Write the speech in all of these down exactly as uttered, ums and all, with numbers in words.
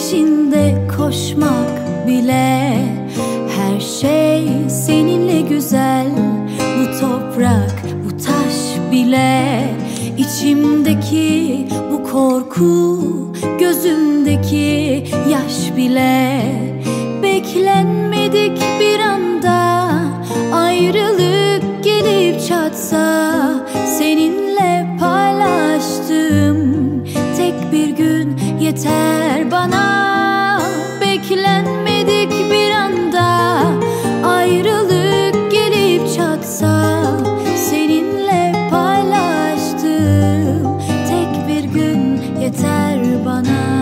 peşinde koşmak bile, her şey seninle güzel. Bu toprak, bu taş bile, içimdeki bu korku, gözümdeki yaş bile. Beklenmedik bir anda ayrılık gelip çatsa, seninle paylaştığım tek bir gün yeter bana. Beklenmedik bir anda ayrılık gelip çatsa, seninle paylaştığım tek bir gün yeter bana.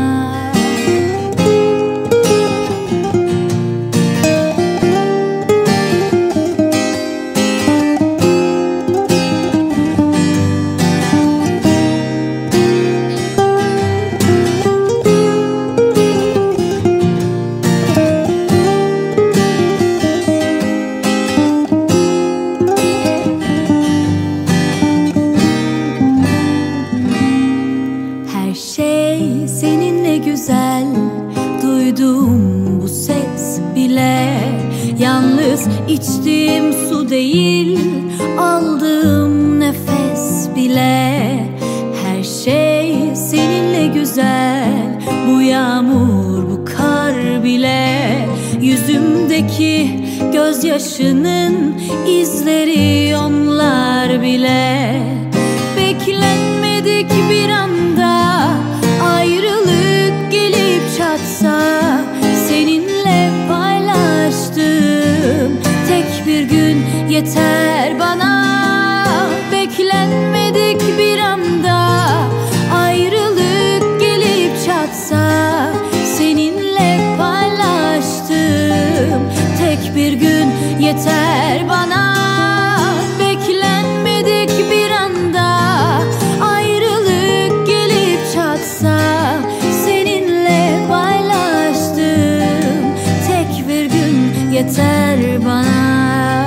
Seninle güzel, duyduğum bu ses bile, yalnız içtiğim su değil, aldığım nefes bile. Her şey seninle güzel, bu yağmur, bu kar bile. Yüzümdeki gözyaşının izleri onlar bile. Beklenmedik bir anda ayrılık gelip çatsa, seninle paylaştığım tek bir gün yeter bana. Beklenmedik bir anda ayrılık gelip çatsa, seninle paylaştığım tek bir gün yeter bana. Beklenmedik bir anda ayrılık gelip çatsa, seninle paylaştığım tek bir gün yeter bana.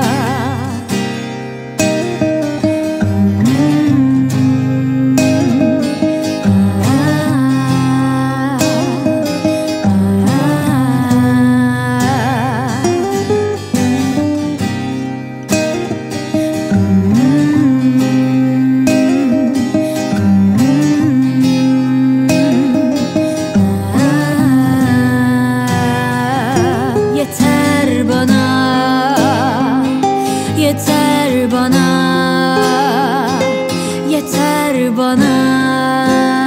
Yeter bana, yeter bana.